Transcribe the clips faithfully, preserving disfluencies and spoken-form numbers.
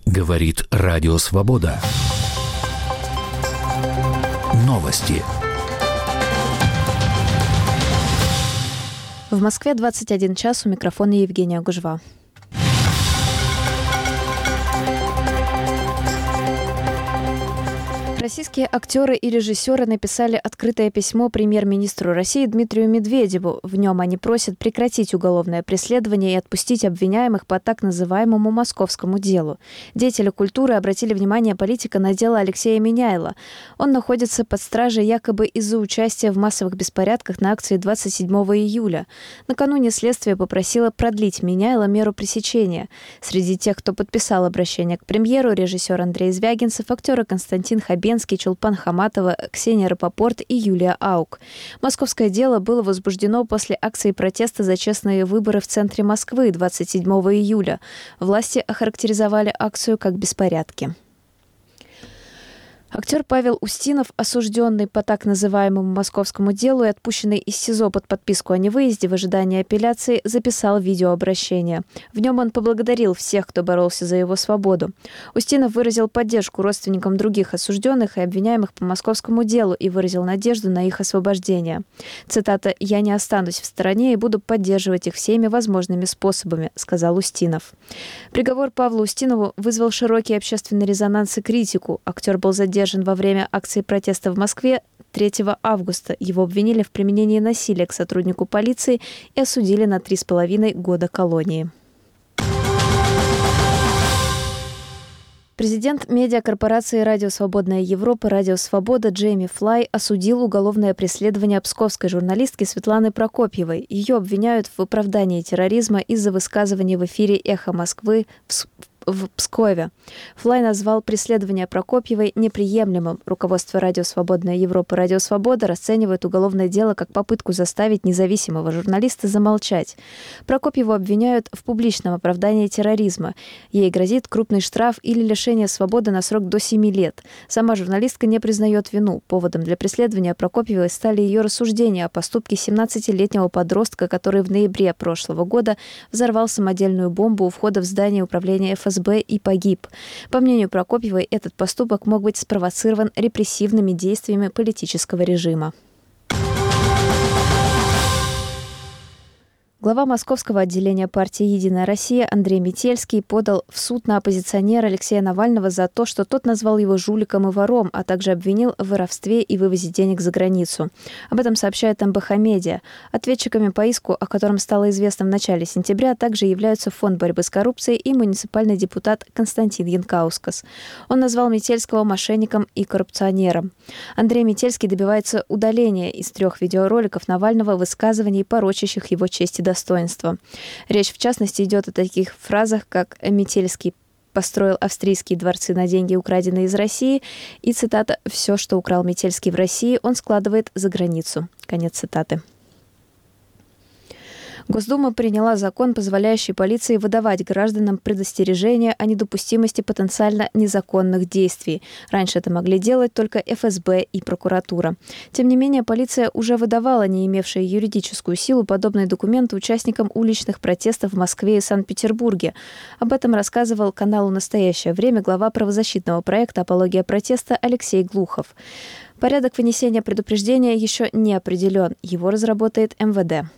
Говорит Радио Свобода. Новости. В Москве двадцать один час, у микрофона Евгения Гужва. Российские актеры и режиссеры написали открытое письмо премьер-министру России Дмитрию Медведеву. В нем они просят прекратить уголовное преследование и отпустить обвиняемых по так называемому московскому делу. Деятели культуры обратили внимание политика на дело Алексея Миняйла. Он находится под стражей якобы из-за участия в массовых беспорядках на акции двадцать седьмого июля. Накануне следствие попросило продлить Миняйла меру пресечения. Среди тех, кто подписал обращение к премьеру, режиссер Андрей Звягинцев, актеры Константин Хабенский, Чулпан Хаматова, Ксения Рапопорт и Юлия Аук. Московское дело было возбуждено после акции протеста за честные выборы в центре Москвы двадцать седьмого июля. Власти охарактеризовали акцию как беспорядки. Актер Павел Устинов, осужденный по так называемому московскому делу и отпущенный из СИЗО под подписку о невыезде в ожидании апелляции, записал видеообращение. В нем он поблагодарил всех, кто боролся за его свободу. Устинов выразил поддержку родственникам других осужденных и обвиняемых по московскому делу и выразил надежду на их освобождение. Цитата: «Я не останусь в стороне и буду поддерживать их всеми возможными способами», — сказал Устинов. Приговор Павлу Устинову вызвал широкий общественный резонанс и критику. Актер был задержан во время акции протеста в Москве третьего августа. Его обвинили в применении насилия к сотруднику полиции и осудили на три с половиной года колонии. Президент медиакорпорации «Радио Свободная Европа» «Радио Свобода» Джейми Флай осудил уголовное преследование псковской журналистки Светланы Прокопьевой. Ее обвиняют в оправдании терроризма из-за высказываний в эфире «Эхо Москвы» в в Пскове. Флай назвал преследование Прокопьевой неприемлемым. Руководство «Радио Свободная Европа» «Радио Свобода» расценивает уголовное дело как попытку заставить независимого журналиста замолчать. Прокопьеву обвиняют в публичном оправдании терроризма. Ей грозит крупный штраф или лишение свободы на срок до семи лет. Сама журналистка не признает вину. Поводом для преследования Прокопьевой стали ее рассуждения о поступке семнадцатилетнего подростка, который в ноябре прошлого года взорвал самодельную бомбу у входа в здание управления эф эс бэ и погиб. По мнению Прокопьевой, этот поступок мог быть спровоцирован репрессивными действиями политического режима. Глава московского отделения партии «Единая Россия» Андрей Метельский подал в суд на оппозиционера Алексея Навального за то, что тот назвал его жуликом и вором, а также обвинил в воровстве и вывозе денег за границу. Об этом сообщает эм бэ ха Медиа. Ответчиками по иску, о котором стало известно в начале сентября, также являются Фонд борьбы с коррупцией и муниципальный депутат Константин Янкаускас. Он назвал Метельского мошенником и коррупционером. Андрей Метельский добивается удаления из трех видеороликов Навального высказываний, порочащих его честь и достоинства. Речь, в частности, идет о таких фразах, как «Метельский построил австрийские дворцы на деньги, украденные из России», и, цитата, «все, что украл Метельский в России, он складывает за границу». Конец цитаты. Госдума приняла закон, позволяющий полиции выдавать гражданам предостережения о недопустимости потенциально незаконных действий. Раньше это могли делать только эф эс бэ и прокуратура. Тем не менее, полиция уже выдавала не имевшие юридическую силу подобные документы участникам уличных протестов в Москве и Санкт-Петербурге. Об этом рассказывал каналу «Настоящее время» глава правозащитного проекта «Апология протеста» Алексей Глухов. Порядок вынесения предупреждения еще не определен. Его разработает эм вэ дэ.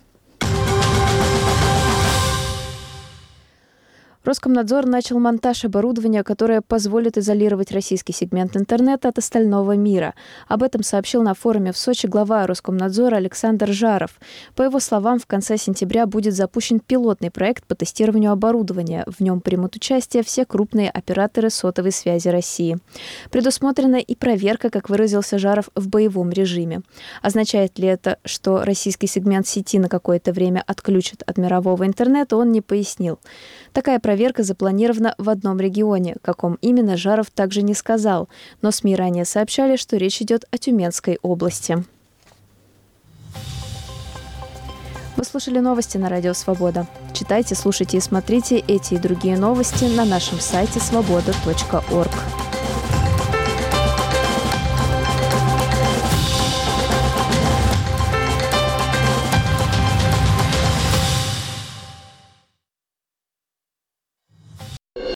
Роскомнадзор начал монтаж оборудования, которое позволит изолировать российский сегмент интернета от остального мира. Об этом сообщил на форуме в Сочи глава Роскомнадзора Александр Жаров. По его словам, в конце сентября будет запущен пилотный проект по тестированию оборудования. В нем примут участие все крупные операторы сотовой связи России. Предусмотрена и проверка, как выразился Жаров, в боевом режиме. Означает ли это, что российский сегмент сети на какое-то время отключат от мирового интернета, он не пояснил. Такая проверка запланирована в одном регионе. Каком именно, Жаров также не сказал. Но СМИ ранее сообщали, что речь идет о Тюменской области. Вы слушали новости на Радио Свобода. Читайте, слушайте и смотрите эти и другие новости на нашем сайте свобода точка орг.